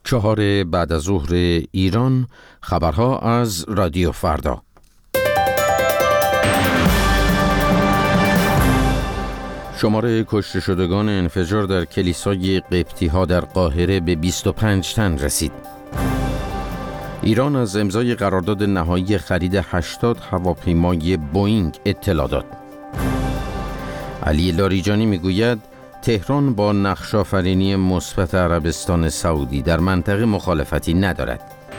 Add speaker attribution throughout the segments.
Speaker 1: 4 بعد از ظهر ایران. خبرها از رادیو فردا. شماره کشته شدگان انفجار در کلیسای قبطی‌ها در قاهره به 25 تن رسید. ایران از امضای قرارداد نهایی خرید 80 هواپیمای بوئینگ اطلاع داد. علی لاریجانی میگوید تهران با نقش‌آفرینی مثبت عربستان سعودی در منطقه مخالفتی ندارد.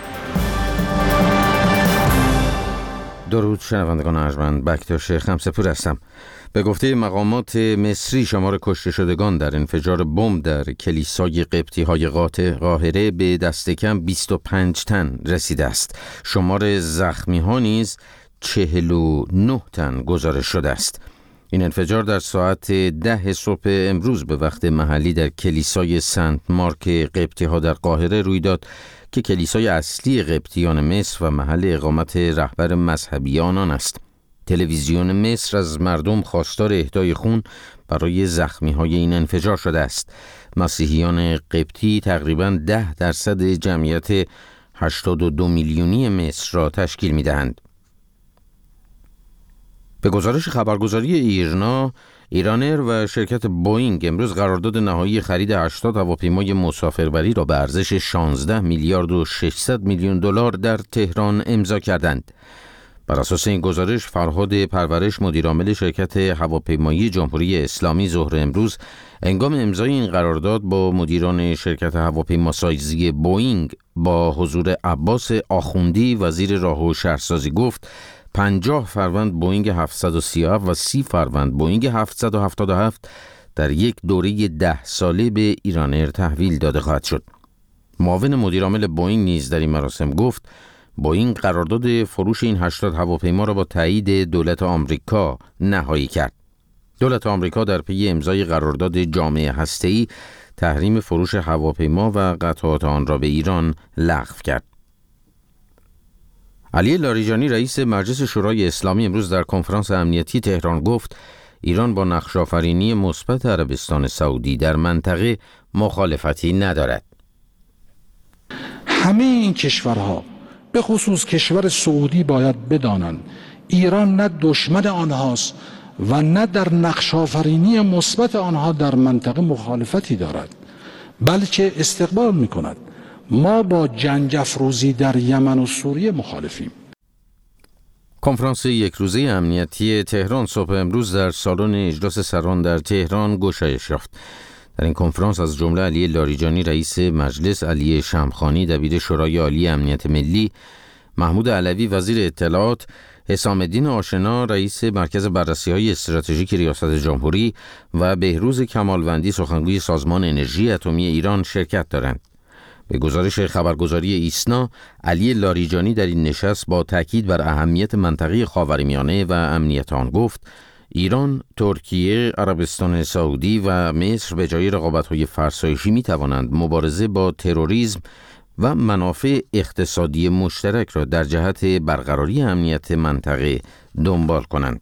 Speaker 1: درود شنوندگان ارجمند، بکتاش خمسه‌پور هستم. به گفته مقامات مصری شمار کشته شدگان در انفجار بمب در کلیسای قبطی‌های قاهره به دست کم 25 تن رسیده است. شمار زخمی‌ها نیز 49 تن گزارش شده است. این انفجار در ساعت 10 صبح امروز به وقت محلی در کلیسای سنت مارک قبطی‌ها در قاهره روی داد که کلیسای اصلی قبطیان مصر و محل اقامت رهبر مذهبی آنان است. تلویزیون مصر از مردم خواستار اهدای خون برای زخمی‌های این انفجار شده است. مسیحیان قبطی تقریباً 10% جمعیت 82 میلیونی مصر را تشکیل می‌دهند. به گزارش خبرگزاری ایرانر و شرکت بوئینگ امروز قرارداد نهایی خرید 80 هواپیمای مسافربری را به ارزش 16 میلیارد و 600 میلیون دلار در تهران امضا کردند. بر اساس این گزارش فرهاد پرورش مدیرعامل شرکت هواپیمایی جمهوری اسلامی ظهر امروز هنگام امضای این قرارداد با مدیران شرکت هواپیماسازی بوئینگ با حضور عباس آخوندی وزیر راه و شهرسازی گفت 50 فروند بوئینگ 737 و 30 فروند بوئینگ 777 در یک دوره 10 ساله به ایرانر تحویل داده خواهد شد. معاون مدیرعامل بوئینگ نیز در این مراسم گفت بوئینگ قرارداد فروش این 80 هواپیما را با تایید دولت آمریکا نهایی کرد. دولت آمریکا در پی امضای قرارداد جامع هسته‌ای تحریم فروش هواپیما و قطعات آن را به ایران لغو کرد. علی لاریجانی رئیس مجلس شورای اسلامی امروز در کنفرانس امنیتی تهران گفت ایران با نقش‌آفرینی مثبت عربستان سعودی در منطقه مخالفتی ندارد.
Speaker 2: همه این کشورها به خصوص کشور سعودی باید بدانند ایران نه دشمن آنهاست و نه در نقش‌آفرینی مثبت آنها در منطقه مخالفتی دارد، بلکه استقبال می‌کند. ما با جنگ افروزی در یمن و سوریه مخالفیم.
Speaker 1: کنفرانس یک روزه امنیتی تهران صبح امروز در سالن اجلاس سران در تهران گشایش یافت. در این کنفرانس از جمله علی لاریجانی رئیس مجلس، علی شمخانی دبیر شورای عالی امنیت ملی، محمود علوی وزیر اطلاعات، حسام الدین آشنا رئیس مرکز بررسی‌های استراتژیک ریاست جمهوری و بهروز کمالوندی سخنگوی سازمان انرژی اتمی ایران شرکت دارند. به گزارش خبرگزاری ایسنا، علی لاریجانی در این نشست با تاکید بر اهمیت منطقه خاورمیانه و امنیت آن گفت ایران، ترکیه، عربستان سعودی و مصر به جای رقابت‌های فرسایشی می‌توانند مبارزه با تروریسم و منافع اقتصادی مشترک را در جهت برقراری امنیت منطقه دنبال کنند.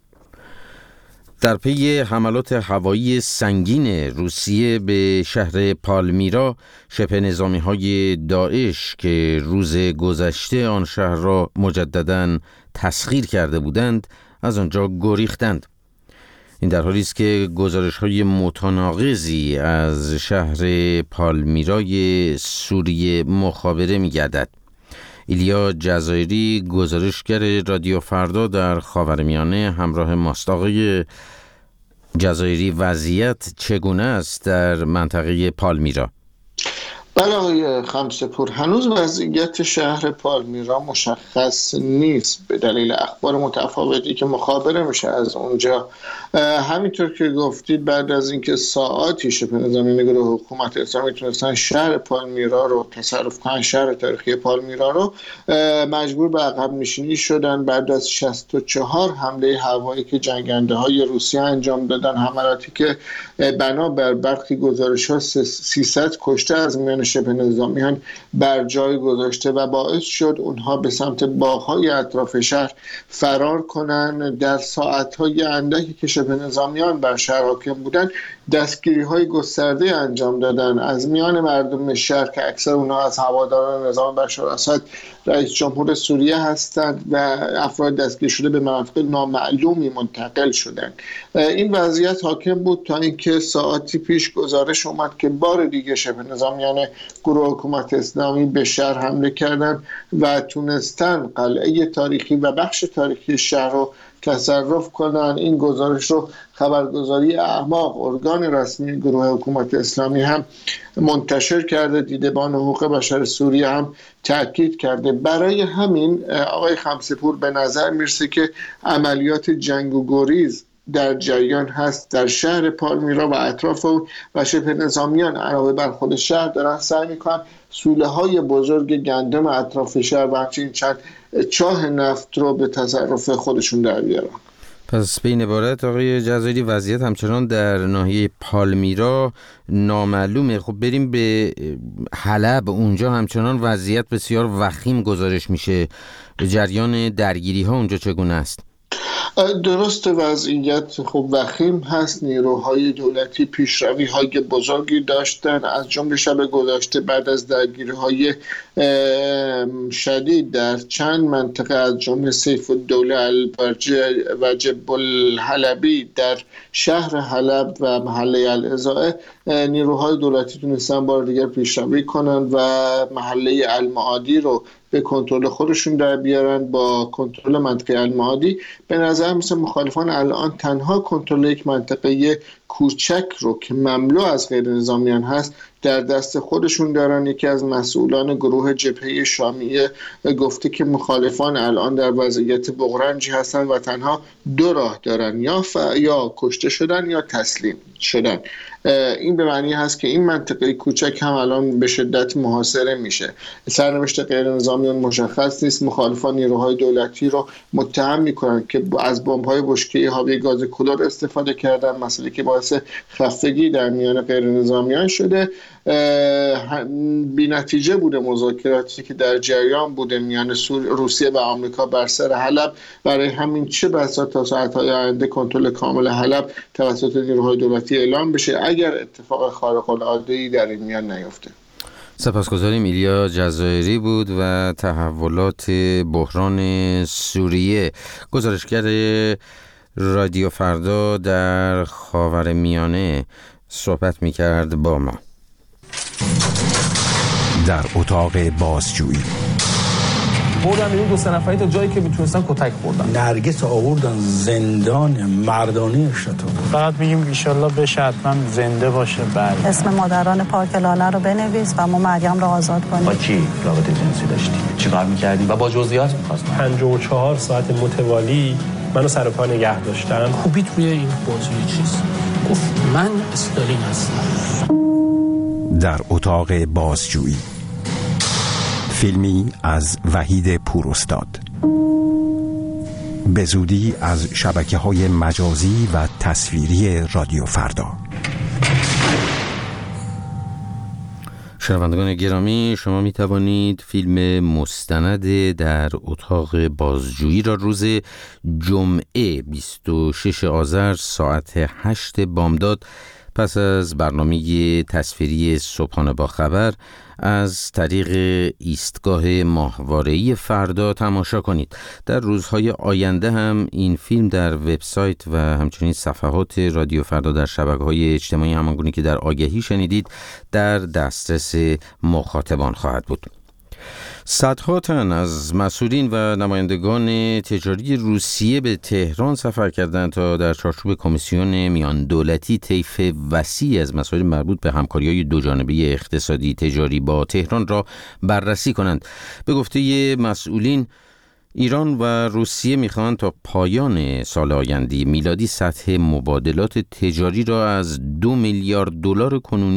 Speaker 1: در پی حملات هوایی سنگین روسیه به شهر پالمیرا، شبه نظامی‌های داعش که روز گذشته آن شهر را مجدداً تسخیر کرده بودند از آنجا گریختند. این در حالی است که گزارش‌های متناقضی از شهر پالمیرای سوریه مخابره می‌گردد. ایلیا جزایری گزارشگر رادیو فردا در خاورمیانه همراه ماست. آقای جزایری، وضعیت چگونه است در منطقه پالمیرا؟
Speaker 3: بله آقای خمسه‌پور، هنوز وضعیت شهر پالمیرا مشخص نیست به دلیل اخبار متفاوتی که مخابره میشه از اونجا. همینطور که گفتید بعد از اینکه ساعاتی شبه نظامی گروه حکومت اسلامی تونستن شهر پالمیرا رو تصرف کنن، شهر تاریخی پالمیرا رو، مجبور به عقب نشینی شدن بعد از 64 حمله هوایی که جنگنده های روسیه انجام دادن، حملاتی که بنابر برخی گزارش‌ها 300 کشته از میان شبه نظامیان بر جای گذاشته و باعث شد اونها به سمت باغ‌های اطراف شهر فرار کنن. در ساعت‌های اندکی که شبه نظامیان بر شهر حاکم بودن دستگیری‌های گسترده انجام دادن از میان مردم شهر که اکثر اونها از هواداران نظام بشار اسد رئیس جمهور سوریه هستند و افراد دستگیر شده به مناطق نامعلومی منتقل شدند. این وضعیت حاکم بود تا اینکه ساعتی پیش گزارش اومد که بار دیگه شبه نظامیان گروه حکومت اسلامی به شهر حمله کردند و تونستن قلعه تاریخی و بخش تاریخی شهر رو تصرف کنن. این گزارش رو خبرگزاری اعماق ارگان رسمی گروه حکومت اسلامی هم منتشر کرده. دیدبان حقوق بشر سوریه هم تاکید کرده. برای همین آقای خمسه‌پور به نظر میرسه که عملیات جنگ و گریز در جریان هست در شهر پالمیرا و اطراف اون و شبه نظامیان علاوه بر خود شهر دارن سعی میکنن سوله های بزرگ گندم اطراف شهر و همچنین چند چاه نفت رو به تصرف خودشون در بیارن.
Speaker 1: پس به این عبارت آقای جزایری وضعیت همچنان در ناحیه پالمیرا نامعلومه. خب بریم به حلب. اونجا همچنان وضعیت بسیار وخیم گزارش میشه. جریان درگیری ها اونجا چگونه است؟
Speaker 3: درست وضعیت خب وخیم هست. نیروهای دولتی پیشروی‌های بزرگی داشتن از جمله شب گذشته بعد از درگیری‌های شدید در چند منطقه از جمله سیف الدوله البرجه و جب الحلبی در شهر حلب و محله العزائه نیروهای دولتی تونستن بار دیگر پیشروی کنن و محله المعادی رو به کنترل خودشون در بیارن. با کنترل منطقه المعادی به نظر مثل مخالفان الان تنها کنترل یک منطقه کوچک رو که مملو از غیر نظامیان هست در دست خودشون دارن. یکی از مسئولان گروه جبهه شامیه گفته که مخالفان الان در وضعیت بغرنجی هستن و تنها دو راه دارن، یا کشته شدن یا تسلیم شدن. این به معنی هست که این منطقه کوچک هم الان به شدت محاصره میشه. سرنوشت غیر نظامیان مشخص نیست. مخالفان نیروهای دولتی رو متهم میکنن که از بمب‌های بشکه‌ای حاوی گاز کلور استفاده کردن، مسئله که باعث خفتگی در میان غیر نظامیان شده. بی نتیجه بوده مذاکراتی که در جریان بوده میان روسیه و آمریکا بر سر حلب. برای همین چه بسا تا ساعت‌های آینده کنترل کامل حلب توسط نیروهای دولتی اعلام بشه اگر اتفاق خارق العاده‌ای در این میان نیفته.
Speaker 1: سپاسگزاریم. ایلیا جزایری بود و تحولات بحران سوریه، گزارشگر رادیو فردا در خاورمیانه صحبت می‌کرد با ما.
Speaker 4: در اتاق بازجویی
Speaker 5: بردن این 2-3 نفری تا جایی که میتونستن کتک خوردن.
Speaker 6: نرگس آوردن زندان مردانی شتون.
Speaker 7: فقط میگیم ایشالله بشه حتما زنده باشه. بله.
Speaker 8: اسم مادران پارک لاله رو بنویس و ما مریم رو آزاد کنیم.
Speaker 5: با کی رابطه جنسی داشتی؟ چیکار می‌کردی؟ و با جزئیات می‌خواستم.
Speaker 7: 54 ساعت متوالی منو سر پا نگه داشتن.
Speaker 9: خوبی توی این بازی چیز گفت من استالین هستم.
Speaker 4: در اتاق بازجویی، فیلمی از وحید پوراستاد، به زودی از شبکه‌های مجازی و تصویری رادیو فردا.
Speaker 1: شنوندگان گرامی، شما می توانید فیلم مستند در اتاق بازجویی را روز جمعه 26 آذر ساعت 8 بامداد پس از برنامه تصویری صبحانه با خبر از طریق ایستگاه ماهواره‌ای فردا تماشا کنید. در روزهای آینده هم این فیلم در وبسایت و همچنین صفحات رادیو فردا در شبکه‌های اجتماعی همانگونه که در آگهی شنیدید در دسترس مخاطبان خواهد بود. صدها تن از مسئولین و نمایندگان تجاری روسیه به تهران سفر کردند تا در چارچوب کمیسیون میان دولتی طیف وسیعی از مسائل مربوط به همکاری‌های دوجانبه اقتصادی تجاری با تهران را بررسی کنند. به گفته مسئولین، ایران و روسیه می‌خواهند تا پایان سال آینده میلادی سطح مبادلات تجاری را از 2 میلیارد دلار کنونی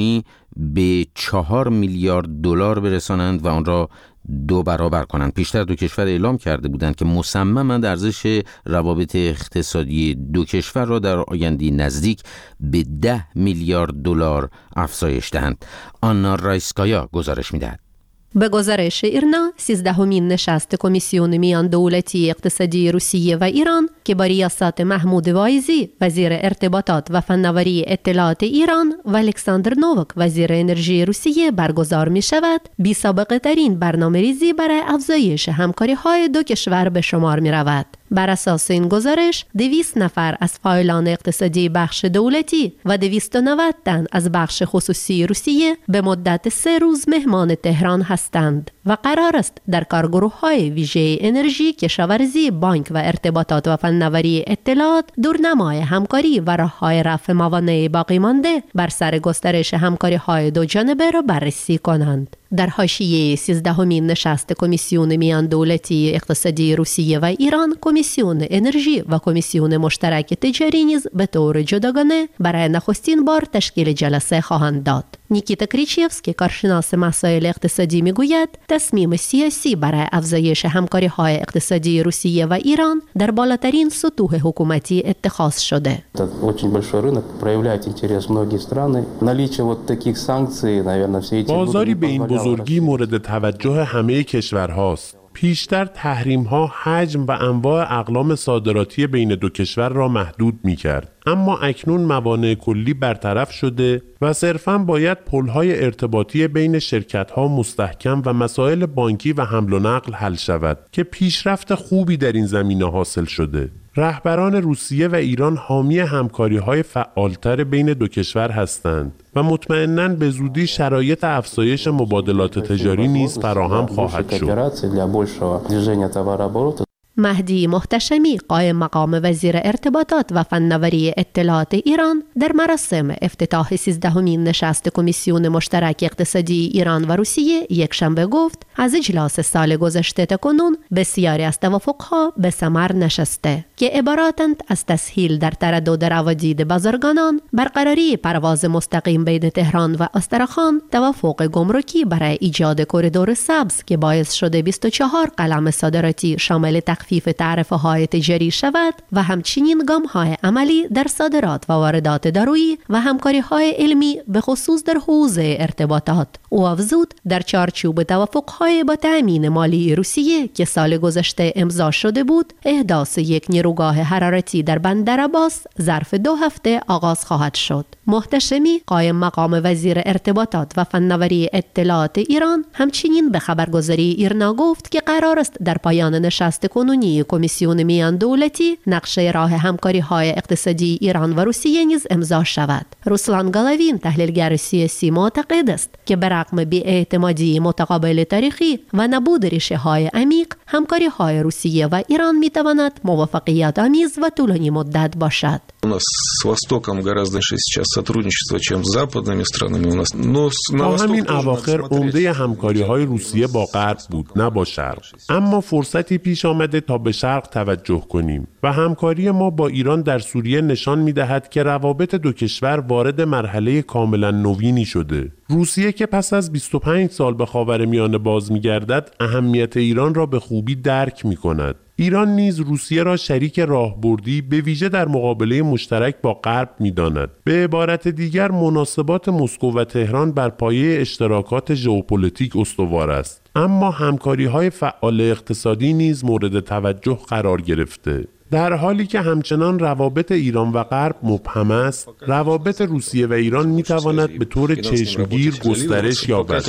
Speaker 1: به 4 میلیارد دلار برسانند و آن را 2 برابر کنند. پیشتر دو کشور اعلام کرده بودند که مصممند ارزش روابط اقتصادی دو کشور را در آینده نزدیک به 10 میلیارد دلار افزایش دهند. آنا رایسکایا گزارش می‌دهد.
Speaker 10: به گزارش ایرنا 13مین نشست کمیسیون میان دولتی اقتصادی روسیه و ایران که با ریاست محمود وایزی وزیر ارتباطات و فناوری اطلاعات ایران و الکساندر نووک وزیر انرژی روسیه برگزار می شود، بی سابقه ترین برنامه ریزی برای افزایش همکاری های دو کشور به شمار می رود. بر اساس این گزارش 200 نفر از فاعلان اقتصادی بخش دولتی و 290 تن از بخش خصوصی روسیه به مدت 3 روز مهمان تهران هستند و قرار است در کارگروه‌های ویژه انرژی، کشاورزی، بانک و ارتباطات و فناوری اطلاعات دورنمای همکاری و راه‌های رفع موانع باقی مانده بر سر گسترش همکاری‌های دو جانبه را بررسی کنند. در حاشیه 13مین نشست کمیسیون میان دولتی اقتصادی روسیه و ایران، کمیسیون انرژی و کمیسیون مشترک تجاری نیز به طور جداگانه برای نخستین بار تشکیل جلسه خواهند داد. نیکیتا کریچیفسکی، کارشناس مسائل اقتصادی، میگوید تصمیم سیاسی برای افزایش همکاری‌های اقتصادی روسیه و ایران در بالاترین سطوح حکومتی اتخاذ شده.
Speaker 11: بازاری به این بزرگی مورد توجه همه کشورهاست. پیشتر تحریم‌ها حجم و انواع اقلام صادراتی بین دو کشور را محدود می‌کرد، اما اکنون موانع کلی برطرف شده و صرفاً باید پل‌های ارتباطی بین شرکت‌ها مستحکم و مسائل بانکی و حمل و نقل حل شود که پیشرفت خوبی در این زمینه حاصل شده. رهبران روسیه و ایران حامی همکاری‌های فعالتر بین دو کشور هستند و مطمئناً به زودی شرایط افزایش مبادلات تجاری نیز فراهم خواهد شد.
Speaker 10: مهدی محتشمی، قائم مقام وزیر ارتباطات و فناوری اطلاعات ایران، در مراسم افتتاح 13مین نشست کمیسیون مشترک اقتصادی ایران و روسیه یکشنبه گفت از اجلاس سال گذشته تا کنون بسیاری از توافقها به ثمر نشسته که عبارتند از تسهیل در تردد روادید بازرگانان، برقراری پرواز مستقیم بین تهران و استرخان، توافق گمرکی برای ایجاد کریدور سبز که باعث شده 24 قلم صادراتی شامل تخفیف تعرفه‌های تجاری شود و همچنین گام‌های عملی در صادرات و واردات دارویی و همکاری‌های علمی به خصوص در حوزه ارتباطات. او افزود در چارچوب توافق‌های با تأمین مالی روسیه که سال گذشته امضا شده بود، احداث یک نیروگاه حرارتی در بندر عباس ظرف 2 هفته آغاز خواهد شد. محتشمی، قائم مقام وزیر ارتباطات و فناوری اطلاعات ایران، همچنین به خبرگزاری ایرنا گفت که قرار است در پایان نشست کنونی کمیسیون میان دولتی نقشه راه همکاری‌های اقتصادی ایران و روسیه نیز امضا شود. روسلان گالاوین، تحلیلگر سیاسی، معتقد است که برغم بی‌اعتمادی متقابل تاریخی و نبود ریشه‌های عمیق، همکاری‌های روسیه و ایران می‌تواند موفقیت آمیز و طولانی مدت باشد.
Speaker 11: تا همین اواخر عمده همکاری‌های روسیه با غرب بود، نه با شرق. اما فرصتی پیش آمده تا به شرق توجه کنیم و همکاری ما با ایران در سوریه نشان می‌دهد که روابط دو کشور وارد مرحله کاملا نوینی شده. روسیه که پس از 25 سال به خاورمیانه باز می‌گردد، اهمیت ایران را به خوبی درک می‌کند. ایران نیز روسیه را شریک راهبردی به ویژه در مقابله مشترک با غرب می‌داند. به عبارت دیگر، مناسبات مسکو و تهران بر پایه اشتراکات ژئوپلیتیک استوار است، اما همکاری‌های فعال اقتصادی نیز مورد توجه قرار گرفته. در حالی که همچنان روابط ایران و غرب مبهم است، روابط روسیه و ایران می‌تواند به طور چشمگیر گسترش یابد.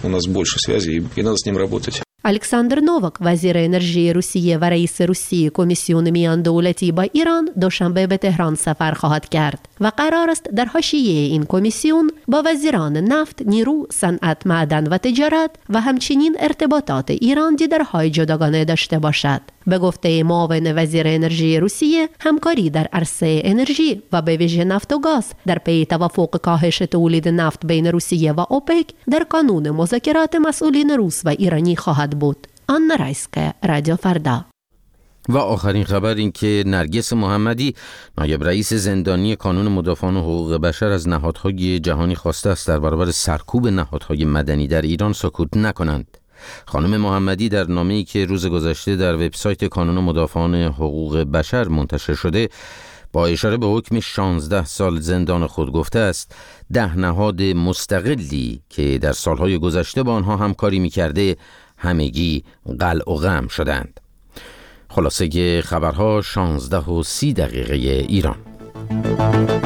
Speaker 10: الکساندر نووک، وزیر انرژی روسیه و رئیس روسیه کمیسیون میان دولتی با ایران، دوشنبه به تهران سفر خواهد کرد و قرار است در حاشیه این کمیسیون با وزیران نفت، نیرو، صنعت، معدن و تجارت و همچنین ارتباطات ایران دیدارهای جداگانه داشته باشد. به گفته معاون وزیر انرژی روسیه، همکاری در عرصه انرژی و به ویژه نفت و گاز در پی توافق کاهش تولید نفت بین روسیه و اوپک در کانون مذاکرات مسئولین روس و ایرانی خواهد بود. آنا رایسکایا، رادیو فردا.
Speaker 1: و آخرین خبر این که نرگس محمدی، نایب رئیس زندانی کانون مدافعان حقوق بشر، از نهادهای جهانی خواسته است در برابر سرکوب نهادهای مدنی در ایران سکوت نکنند. خانم محمدی در نامه‌ای که روز گذشته در وبسایت کانون مدافعان حقوق بشر منتشر شده با اشاره به حکم 16 سال زندان خود گفته است 10 نهاد مستقلی که در سالهای گذشته با آنها همکاری می‌کرده همگی قلع و قم شدند. خلاصه خبرها 16:30 ایران.